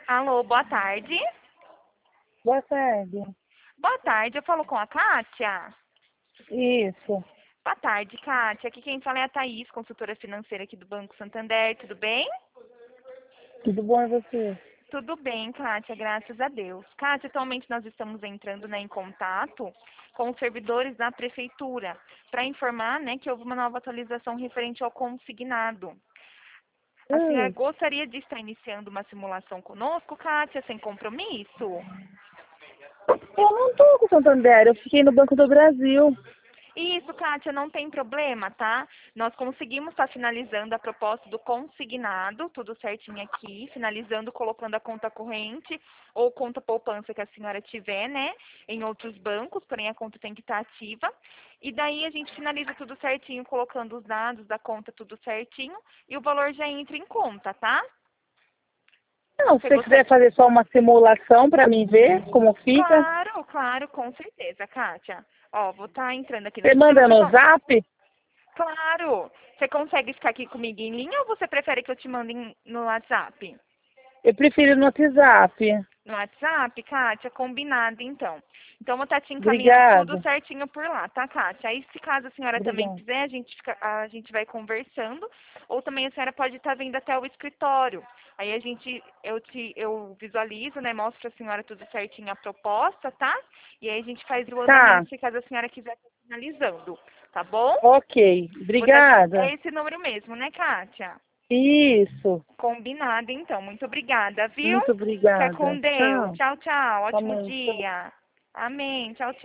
Alô, boa tarde. Boa tarde. Boa tarde, eu falo com a Kátia. Isso. Boa tarde, Kátia. Aqui quem fala é a Thaís, consultora financeira aqui do Banco Santander. Tudo bem? Tudo bom e você? Tudo bem, Kátia, graças a Deus. Kátia, atualmente nós estamos entrando, né, em contato com os servidores da prefeitura para informar, né, que houve uma nova atualização referente ao consignado. A senhora Hum, gostaria de estar iniciando uma simulação conosco, Kátia, sem compromisso? eu não tô com o Santander, eu fiquei no Banco do Brasil. Isso, Kátia, não tem problema, tá? Nós conseguimos estar finalizando a proposta do consignado, tudo certinho aqui, finalizando, colocando a conta corrente ou conta poupança que a senhora tiver, né, em outros bancos, porém a conta tem que estar ativa. E daí a gente finaliza tudo certinho, colocando os dados da conta tudo certinho e o valor já entra em conta, tá? Não, se Você você gostaria? quiser fazer só uma simulação para mim ver como fica, Claro, claro, com certeza, Kátia. Ó, vou estar entrando aqui no você sistema. manda no Zap. Claro! Você consegue ficar aqui comigo em linha ou você prefere que eu te mande no WhatsApp? Eu prefiro no WhatsApp. No WhatsApp, Kátia, combinado então. Então eu vou estar te encaminhando tudo Obrigada. certinho por lá, tá, Kátia? Aí se caso a senhora também Obrigada. quiser, a gente vai conversando, ou também a senhora pode estar vindo até o escritório. Aí eu visualizo, né, mostro pra senhora tudo certinho a proposta, tá? E aí a gente faz o Tá, andamento se caso a senhora quiser estar finalizando, tá bom? ok. É Obrigada. esse número mesmo, né, Kátia? Isso. Combinado, então. Muito obrigada, viu? Muito Fica com obrigada. Deus. Tchau. Tchau, tchau. Ótimo Também. dia. Amém. Tchau, tchau.